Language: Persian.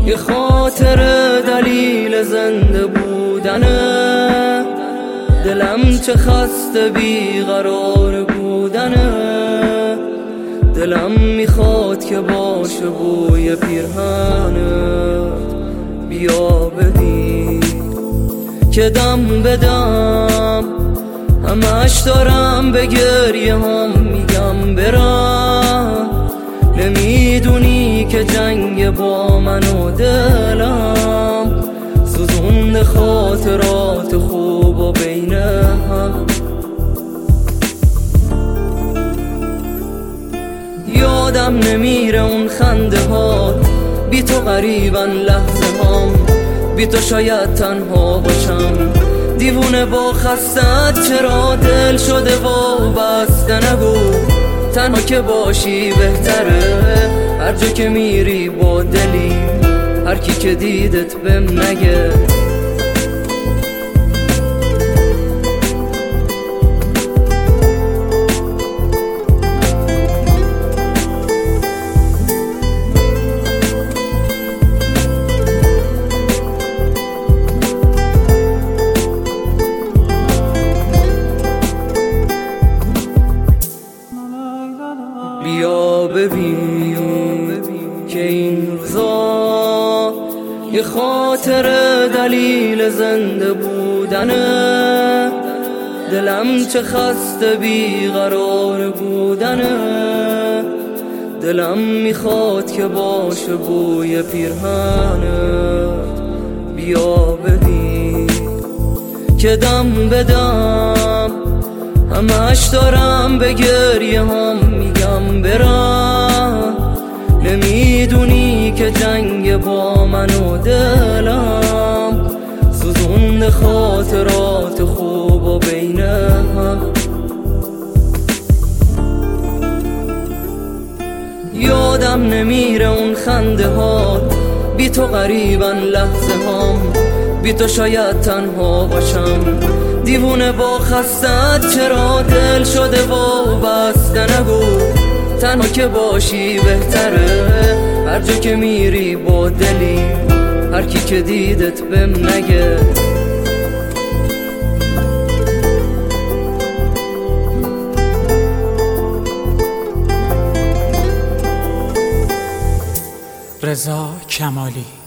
یه خاطر دلیل زنده بودنه، دلم چه خسته بیقرار بودنه. دلم میخواد که باشه بوی پیرهنت، بیا ببین که دم به دم همش دارم به گریه هم میگم برم. نمیدونی که جنگ با من و دلم سوزوند خاطرات خوب و بین هم. یادم نمیره اون خنده ها، بی تو قریبا لحظه هام، بی تو شاید تنها باشم. دیوونه با خستت چرا دل شده و بسته نگو، تنها که باشی بهتره. هر جا که میری با دلی، هر کی که دیدت بهم نگه. بیا ببین که این روزا یه خاطر دلیل زنده بودنه، دلم چه خسته بیقرار بودنه. دلم میخواد که باشه بوی پیرهنت، بیا ببین که دم به دم همش دارم به گریه هم میگم برم. نمیدونی که جنگ با من و دلم سوزوند خاطرات خوب و بین هم. یادم نمیره اون خنده ها، بی تو قریبا لحظه هام، بی تو شاید تنها باشم. دیوونه با خستت چرا دل شده و بسته نگو، تنها که باشی بهتره. هر جا که میری با دلی، هر کی که دیدت بهم نگه. رضا کمالی.